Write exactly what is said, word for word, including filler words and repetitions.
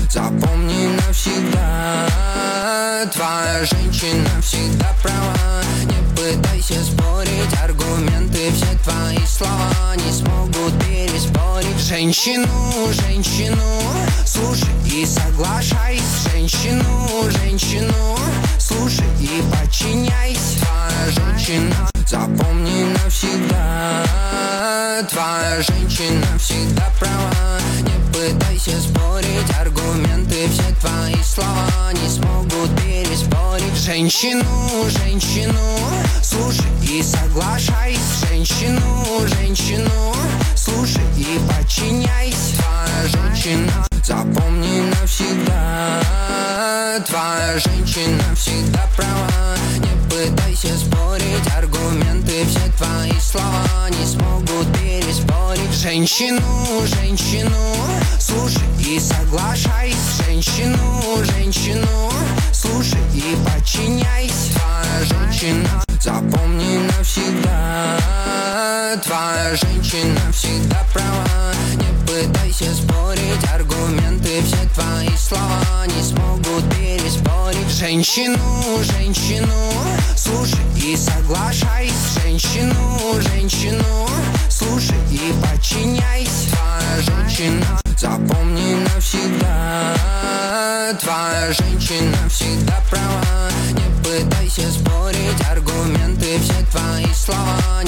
запомни навсегда. Твоя женщина всегда права. Не пытайся спорить, аргументы, все твои слова не смогут переспорить. Женщину, женщину, слушай и соглашайся. Женщину, женщину, слушай и подчиняйся. Твоя женщина, запомни навсегда. Твоя женщина всегда права. Не пытайся спорить, аргументы, все твои слова не смогут переспорить. Женщину, женщину, слушай и соглашайся. Женщину, женщину, слушай и подчиняйся. Твоя женщина, запомни навсегда. Твоя женщина всегда права. Не пытайся спорить, аргументы, все твои слова не смогут переспорить. Женщину, женщину, слушай и соглашайся. Женщину, женщину, слушай и подчиняйся. Твоя женщина, запомни навсегда. Твоя женщина всегда права. Не пытайся спорить, аргументы, все твои слова не смогут переспорить. Женщину, женщину, слушай и соглашайся. Женщину, женщину, слушай и подчиняйся. Твоя женщина, запомни навсегда. Твоя женщина всегда права. Не пытайся спорить, аргументы, все твои слова